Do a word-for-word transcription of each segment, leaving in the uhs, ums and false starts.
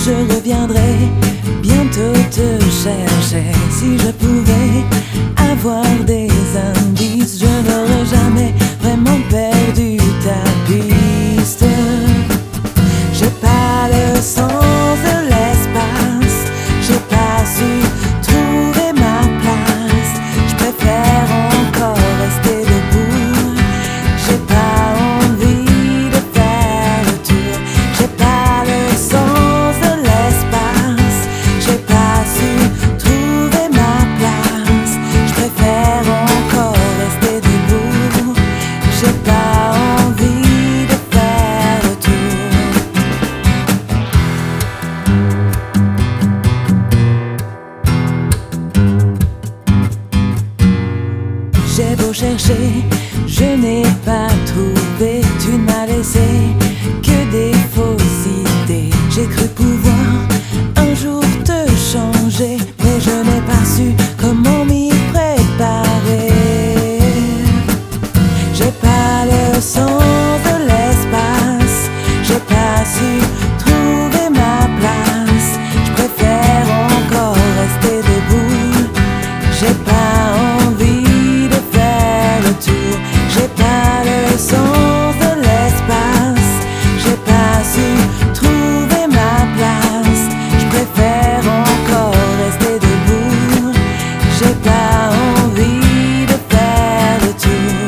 Je reviendrai bientôt te chercher. Si je pouvais avoir des indices, je n'aurais jamais vraiment perdu ta piste. J'ai pas le sens de l'espace, j'ai pas su trouver ma place. Je préfère encore rester debout. J'ai pas envie de faire le tour. J'ai pas le sens de l'espace, j'ai pas su trouver ma place. Je préfère encore rester debout. J'ai pas envie de faire le tour. J'ai beau chercher, je n'ai pas trouvé. Tu ne m'as laissé que des fausses idées. J'ai cru pouvoir un jour te changer, mais je n'ai pas su comment m'y préparer. J'ai pas le sens de l'espace, j'ai pas su trouver ma place. Je préfère encore rester debout. J'ai pas envie de faire le tour. J'ai pas le sens de l'espace, j'ai pas su trouver ma place. Je préfère encore rester debout. J'ai pas envie de faire le tour.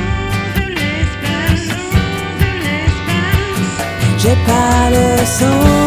J'ai pas le sens